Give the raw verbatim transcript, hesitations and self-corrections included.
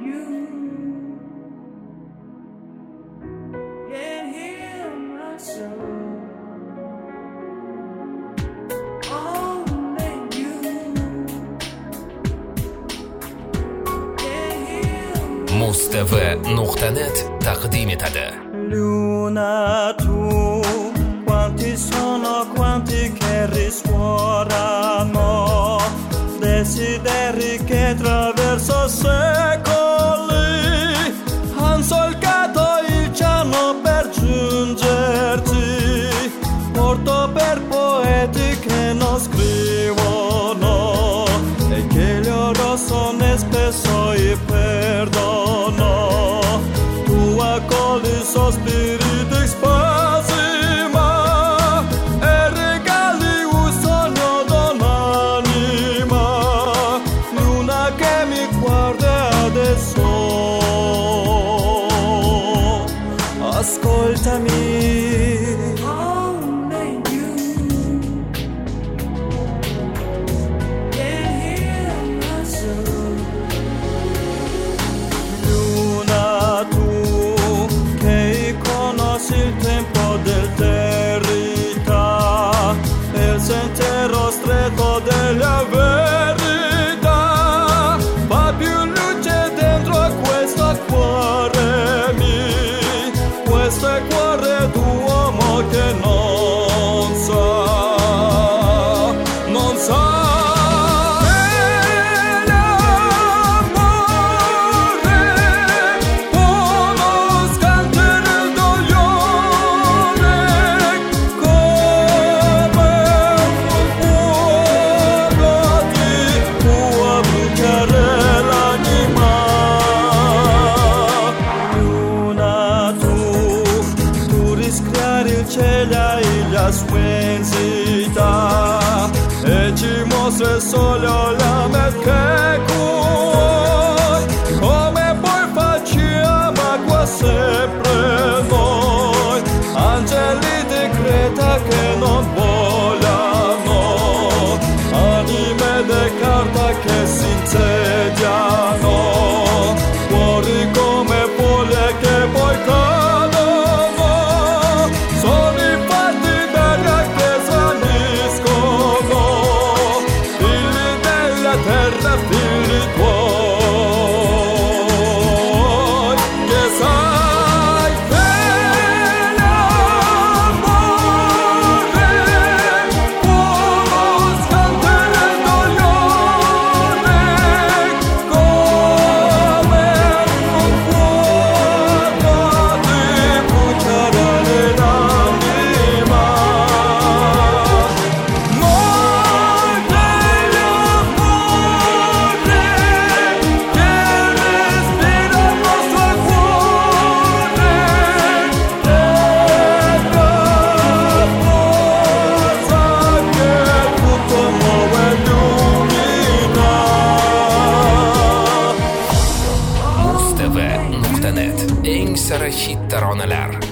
muz t v nuqta net taqdim etadi. Luna tu, quanti sono, quanti che risuonano, desideri che attraverso secoli han solcato il ciano per giungerti. Porto per poeti che non scrivono e che il loro sono spesso i perdono. Tu accogli i sospiri di spasima e regali un sogno d'un'anima. Luna che mi guarda adesso, ascoltami. Il tempo del verità e il sentiero stretto della verità. Fa più luce dentro a questo cuore mio, questo è cuore d'uomo che non sa, non sa. Sua e ci mostra solo la che cuore, come poi facciamo qua sempre noi, angeli di creta che non volano, anime di carta che si insediano, cuori come foglie che poi cadono. Sono i fatti della chiesa uniscono, figli della terra, figli tuoi, che sai che l'amore può scandere il doglione, come un fuoco di bruciare l'anima. Noi dell'amore che respira il nostro cuore, e la forza che tutto muove e illumina. muz t v nuqta net eng sara hit taronalar.